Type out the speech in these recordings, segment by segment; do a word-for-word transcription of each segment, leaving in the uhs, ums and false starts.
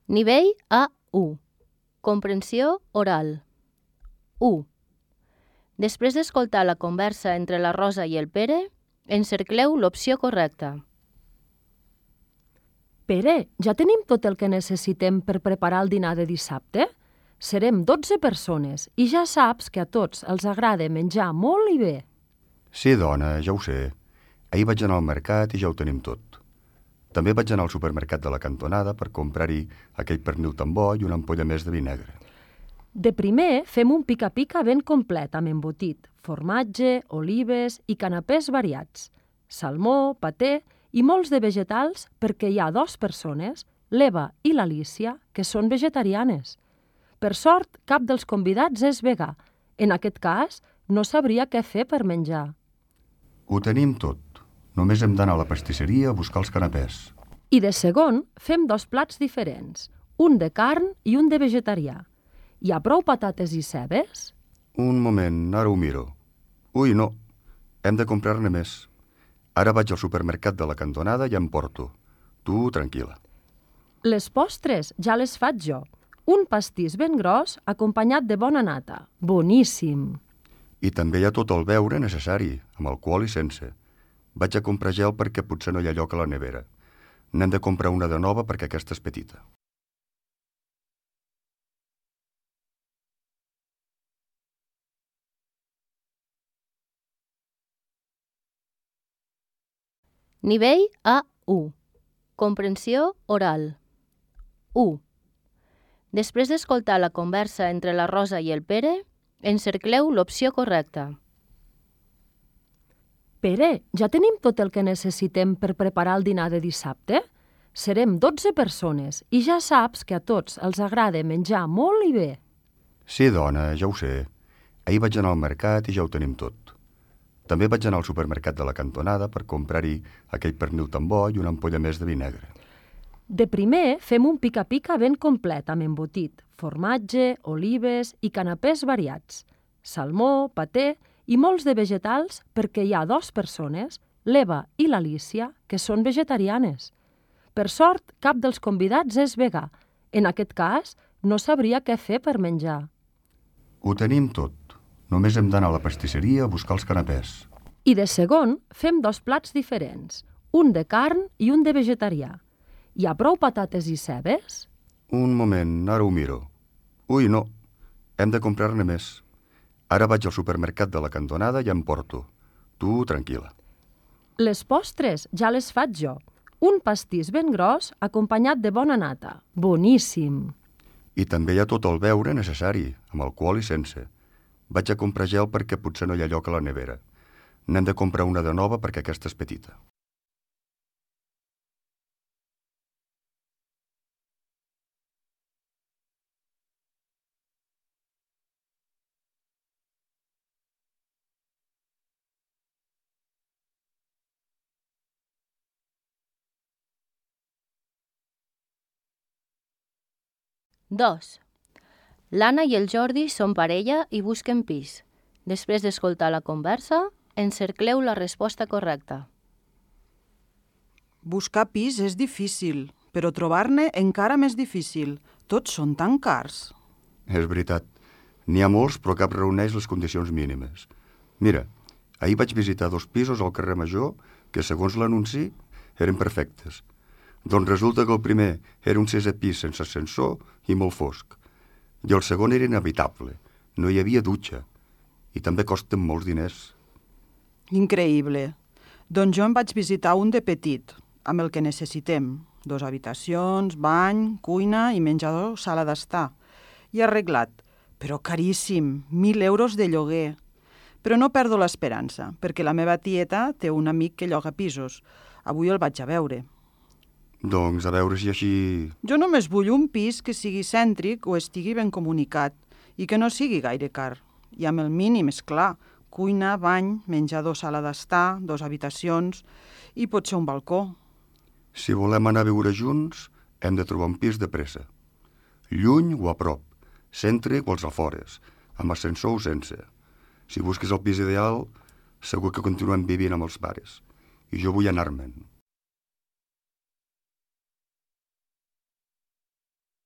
Nivell A u. Comprensió oral. u. Després d'escoltar la conversa entre la Rosa i el Pere, encercleu l'opció correcta. Pere, ja tenim tot el que necessitem per preparar el dinar de dissabte? Serem dotze persones i ja saps que a tots els agrada menjar molt i bé. Sí, dona, ja ho sé. Ahir vaig anar al mercat i ja ho tenim tot. També vaig anar al supermercat de la cantonada per comprar-hi aquell pernil tan bo i una ampolla més de vi negre. De primer, fem un pica-pica ben complet amb embotit, formatge, olives i canapès variats, salmó, paté i molts de vegetals perquè hi ha dues persones, l'Eva i l'Alícia, que són vegetarianes. Per sort, cap dels convidats és vegà. En aquest cas, no sabria què fer per menjar. Ho tenim tot. Només hem d'anar a la pastisseria a buscar els canapès. I de segon, fem dos plats diferents, un de carn i un de vegetarià. Hi ha prou patates i cebes? Un moment, ara ho miro. Ui, no. Hem de comprar-ne més. Ara vaig al supermercat de la cantonada i em porto. Tu, tranquil·la. Les postres ja les faig jo. Un pastís ben gros acompanyat de bona nata. Boníssim! I també hi ha tot el beure necessari, amb alcohol i sense. Vaig a comprar gel perquè potser no hi ha lloc a la nevera. N'hem de comprar una de nova perquè aquesta és petita. Nivell A u. Comprensió oral. u. Després d'escoltar la conversa entre la Rosa i el Pere, encercleu l'opció correcta. Pere, ja tenim tot el que necessitem per preparar el dinar de dissabte? Serem dotze persones i ja saps que a tots els agrada menjar molt i bé. Sí, dona, ja ho sé. Ahir vaig anar al mercat i ja ho tenim tot. També vaig anar al supermercat de la cantonada per comprar-hi aquell pernil tan bo i una ampolla més de vi negre. De primer, fem un pica-pica ben complet amb embotit, formatge, olives i canapès variats, salmó, paté i molts de vegetals perquè hi ha dues persones, l'Eva i l'Alícia, que són vegetarianes. Per sort, cap dels convidats és vegà. En aquest cas, no sabria què fer per menjar. Ho tenim tot. Només hem d'anar a la pastisseria a buscar els canapès. I de segon, fem dos plats diferents, un de carn i un de vegetarià. Hi ha prou patates i cebes? Un moment, ara ho miro. Ui, no. Hem de comprar-ne més. Ara vaig al supermercat de la cantonada i em porto. Tu, tranquil·la. Les postres ja les faig jo. Un pastís ben gros acompanyat de bona nata. Boníssim! I també hi ha tot el beure necessari, amb alcohol i sense. Vaig a comprar gel perquè potser no hi ha lloc a la nevera. N'hem de comprar una de nova perquè aquesta és petita. dos. L'Anna i el Jordi són parella i busquen pis. Després d'escoltar la conversa, encercleu la resposta correcta. Buscar pis és difícil, però trobar-ne encara més difícil. Tots són tan cars. És veritat. N'hi ha molts, però cap reuneix les condicions mínimes. Mira, ahir vaig visitar dos pisos al carrer Major que, segons l'anunci, eren perfectes. Doncs resulta que el primer era un sisè pis sense ascensor i molt fosc. I el segon era inhabitable. No hi havia dutxa. I també costen molts diners. Increïble. Doncs jo em vaig visitar un de petit, amb el que necessitem. Dos habitacions, bany, cuina i menjador, sala d'estar. I arreglat. Però caríssim, mil euros de lloguer. Però no perdo l'esperança, perquè la meva tieta té un amic que lloga pisos. Avui el vaig a veure. Doncs a veure si així... Jo només vull un pis que sigui cèntric o estigui ben comunicat i que no sigui gaire car. I amb el mínim, és clar, cuina, bany, menjador, sala d'estar, dos habitacions i potser un balcó. Si volem anar a viure junts, hem de trobar un pis de pressa. Lluny o a prop, cèntric o als afores, amb ascensor o sense. Si busques el pis ideal, segur que continuem vivint amb els pares. I jo vull anar-me'n.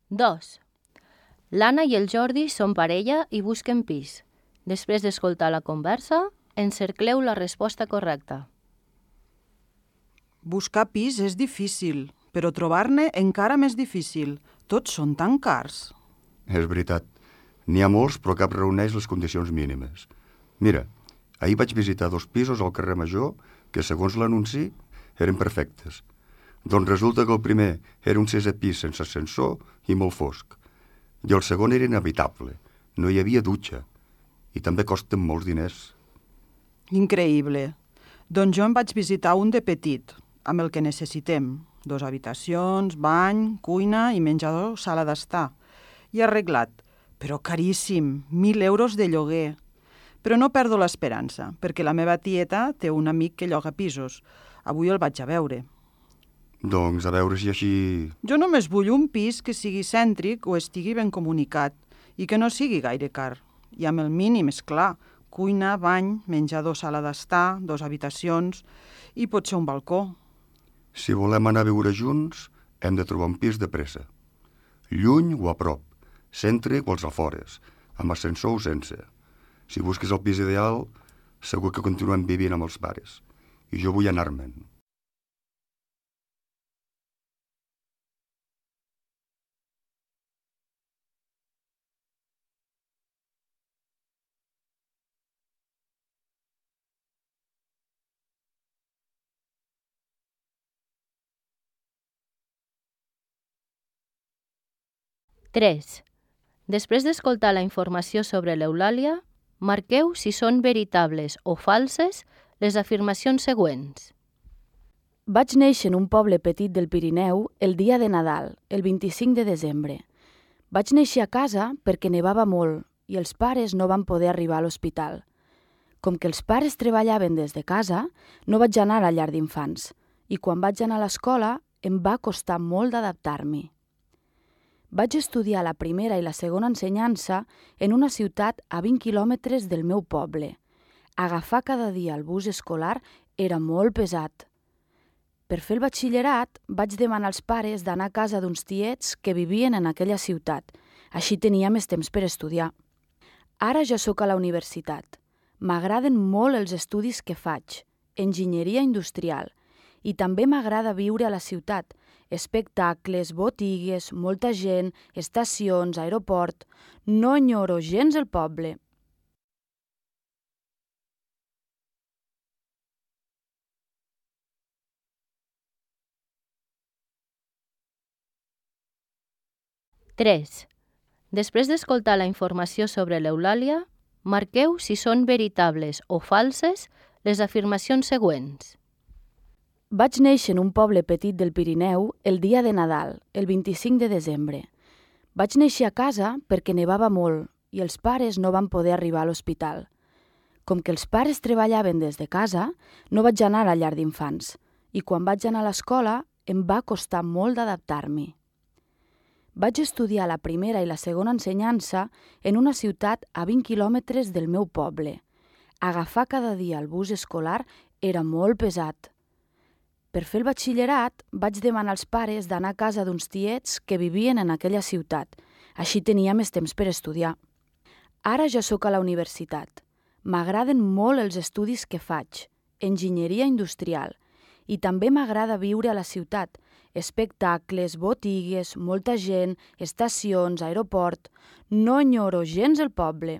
dos. L'Anna i el Jordi són parella i busquen pis. Després d'escoltar la conversa, encercleu la resposta correcta. Buscar pis és difícil, però trobar-ne encara més difícil. Tots són tan cars. És veritat. N'hi ha molts, però cap reuneix les condicions mínimes. Mira, ahir vaig visitar dos pisos al carrer Major que, segons l'anunci, eren perfectes. Doncs resulta que el primer era un sisè pis sense ascensor i molt fosc. I el segon era inhabitable. No hi havia dutxa. I també costen molts diners. Increïble. Doncs jo em vaig visitar un de petit, amb el que necessitem. Dos habitacions, bany, cuina i menjador, sala d'estar. I arreglat. Però caríssim, mil euros de lloguer. Però no perdo l'esperança, perquè la meva tieta té un amic que lloga pisos. Avui el vaig a veure. Doncs a veure si així... Jo només vull un pis que sigui cèntric o estigui ben comunicat i que no sigui gaire car. I amb el mínim, és clar, cuina, bany, menjador, sala d'estar, dos habitacions i potser un balcó. Si volem anar a viure junts, hem de trobar un pis de pressa. Lluny o a prop, cèntric o als afores, amb ascensor o sense. Si busques el pis ideal, segur que continuem vivint amb els pares. I jo vull anar-me'n. tres. Després d'escoltar la informació sobre l'Eulàlia, marqueu si són veritables o falses les afirmacions següents. Vaig néixer en un poble petit del Pirineu el dia de Nadal, el vint-i-cinc de desembre. Vaig néixer a casa perquè nevava molt i els pares no van poder arribar a l'hospital. Com que els pares treballaven des de casa, no vaig anar a la llar d'infants i quan vaig anar a l'escola em va costar molt d'adaptar-m'hi. Vaig estudiar la primera i la segona ensenyança en una ciutat a vint quilòmetres del meu poble. Agafar cada dia el bus escolar era molt pesat. Per fer el batxillerat, vaig demanar als pares d'anar a casa d'uns tiets que vivien en aquella ciutat. Així tenia més temps per estudiar. Ara ja sóc a la universitat. M'agraden molt els estudis que faig, enginyeria industrial, i també m'agrada viure a la ciutat, espectacles, botigues, molta gent, estacions, aeroport. No enyoro gens el poble. tres. Després d'escoltar la informació sobre l'Eulàlia, marqueu si són veritables o falses les afirmacions següents. Vaig néixer en un poble petit del Pirineu el dia de Nadal, el vint-i-cinc de desembre. Vaig néixer a casa perquè nevava molt i els pares no van poder arribar a l'hospital. Com que els pares treballaven des de casa, no vaig anar a la llar d'infants i quan vaig anar a l'escola em va costar molt d'adaptar-m'hi. Vaig estudiar la primera i la segona ensenyança en una ciutat a vint quilòmetres del meu poble. Agafar cada dia el bus escolar era molt pesat. Per fer el batxillerat, vaig demanar als pares d'anar a casa d'uns tiets que vivien en aquella ciutat. Així tenia més temps per estudiar. Ara ja sóc a la universitat. M'agraden molt els estudis que faig, enginyeria industrial, i també m'agrada viure a la ciutat, espectacles, botigues, molta gent, estacions, aeroport. No enyoro gens el poble.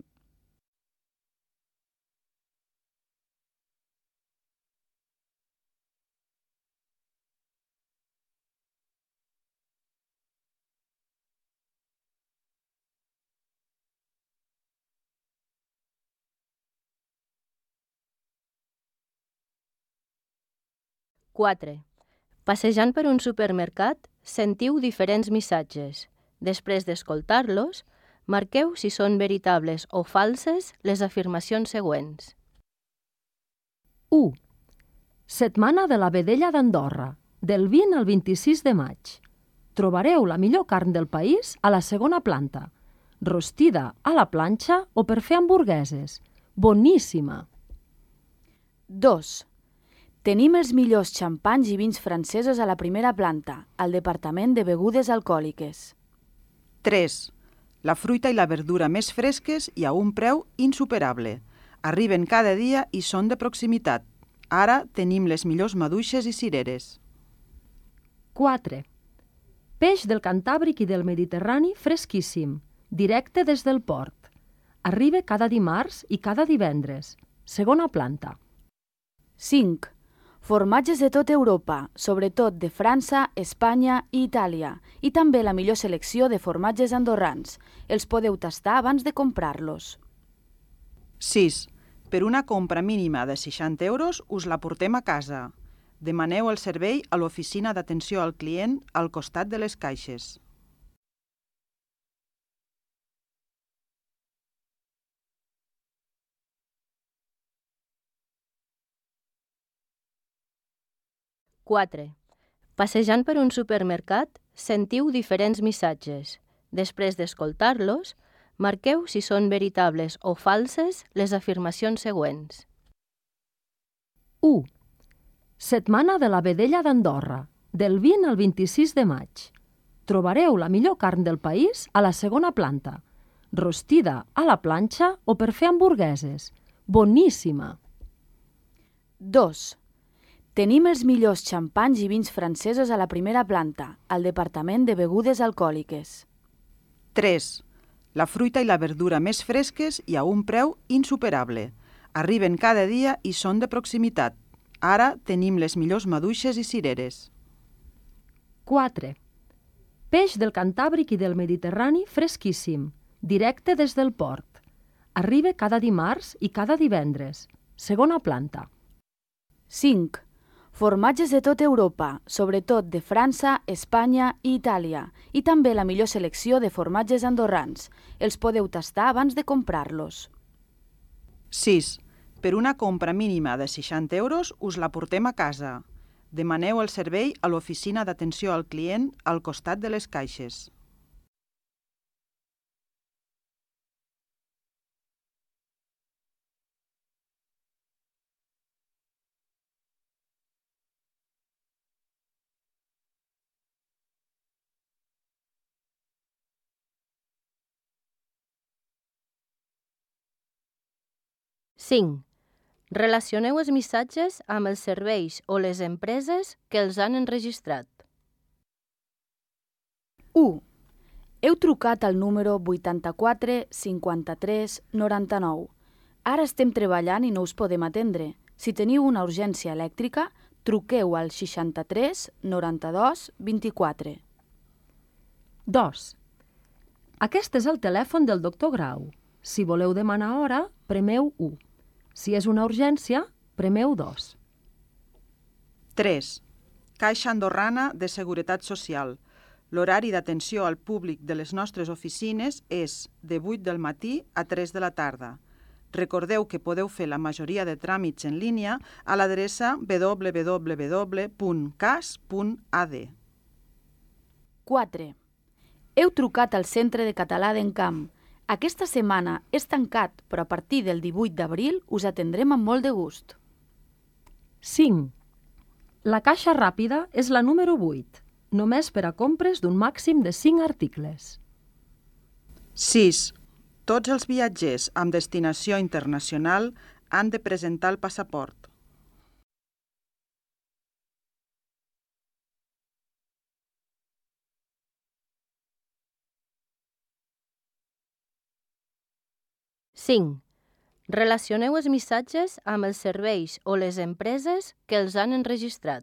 quatre. Passejant per un supermercat, sentiu diferents missatges. Després d'escoltar-los, marqueu si són veritables o falses les afirmacions següents. u. Setmana de la vedella d'Andorra, del vint al vint-i-sis de maig. Trobareu la millor carn del país a la segona planta, rostida a la planxa o per fer hamburgueses. Boníssima! dos. Tenim els millors xampanys i vins francesos a la primera planta, al departament de begudes alcohòliques. tres. La fruita i la verdura més fresques i a un preu insuperable. Arriben cada dia i són de proximitat. Ara tenim les millors maduixes i cireres. quatre. Peix del Cantàbric i del Mediterrani fresquíssim, directe des del port. Arriba cada dimarts i cada divendres. Segona planta. cinc. Formatges de tota Europa, sobretot de França, Espanya i Itàlia, i també la millor selecció de formatges andorrans. Els podeu tastar abans de comprar-los. sis. Per una compra mínima de seixanta euros us la portem a casa. Demaneu el servei a l'oficina d'atenció al client al costat de les caixes. quatre. Passejant per un supermercat, sentiu diferents missatges. Després d'escoltar-los, marqueu si són veritables o falses les afirmacions següents. u. Setmana de la vedella d'Andorra, del vint al vint-i-sis de maig. Trobareu la millor carn del país a la segona planta, rostida a la planxa o per fer hamburgueses. Boníssima! dos. Tenim els millors xampanys i vins francesos a la primera planta, al departament de begudes alcohòliques. tres. La fruita i la verdura més fresques i a un preu insuperable. Arriben cada dia i són de proximitat. Ara tenim les millors maduixes i cireres. quatre. Peix del Cantàbric i del Mediterrani fresquíssim, directe des del port. Arriba cada dimarts i cada divendres. Segona planta. cinc. Formatges de tota Europa, sobretot de França, Espanya i Itàlia, i també la millor selecció de formatges andorrans. Els podeu tastar abans de comprar-los. sis. Per una compra mínima de seixanta euros us la portem a casa. Demaneu el servei a l'oficina d'atenció al client al costat de les caixes. cinc. Relacioneu els missatges amb els serveis o les empreses que els han enregistrat. u. Heu trucat al número vuitanta-quatre cinquanta-tres noranta-nou. Ara estem treballant i no us podem atendre. Si teniu una urgència elèctrica, truqueu al seixanta-tres noranta-dos vint-i-quatre. dos. Aquest és el telèfon del doctor Grau. Si voleu demanar hora, premeu u. Si és una urgència, premeu dos. tres. Caixa Andorrana de Seguretat Social. L'horari d'atenció al públic de les nostres oficines és de vuit del matí a tres de la tarda. Recordeu que podeu fer la majoria de tràmits en línia a l'adreça w w w punt cas punt a d. quatre. Heu trucat al Centre de Català d'Encamp. Aquesta setmana és tancat, però a partir del divuit d'abril us atendrem amb molt de gust. cinc. La caixa ràpida és la número vuit, només per a compres d'un màxim de cinc articles. sis. Tots els viatgers amb destinació internacional han de presentar el passaport. cinc. Relacioneu els missatges amb els serveis o les empreses que els han enregistrat.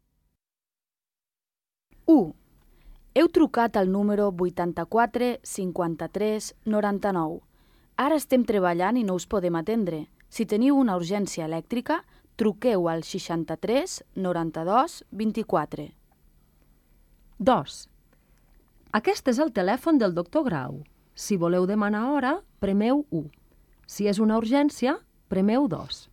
u. Heu trucat al número vuitanta-quatre cinquanta-tres noranta-nou. Ara estem treballant i no us podem atendre. Si teniu una urgència elèctrica, truqueu al seixanta-tres noranta-dos vint-i-quatre. dos. Aquest és el telèfon del doctor Grau. Si voleu demanar hora, premeu u. Si és una urgència, premeu dos.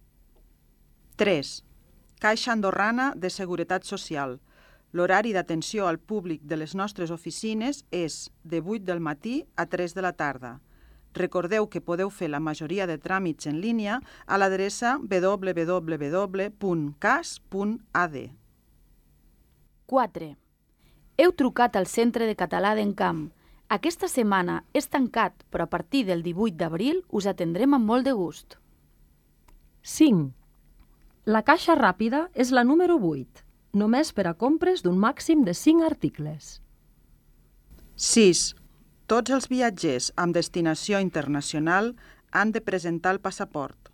tres. Caixa Andorrana de Seguretat Social. L'horari d'atenció al públic de les nostres oficines és de vuit del matí a tres de la tarda. Recordeu que podeu fer la majoria de tràmits en línia a l'adreça w w w punt cas punt a d. quatre. Heu trucat al Centre de Català d'Encamp. Aquesta setmana és tancat, però a partir del divuit d'abril us atendrem amb molt de gust. cinc. La caixa ràpida és la número vuit, només per a compres d'un màxim de cinc articles. sis. Tots els viatgers amb destinació internacional han de presentar el passaport.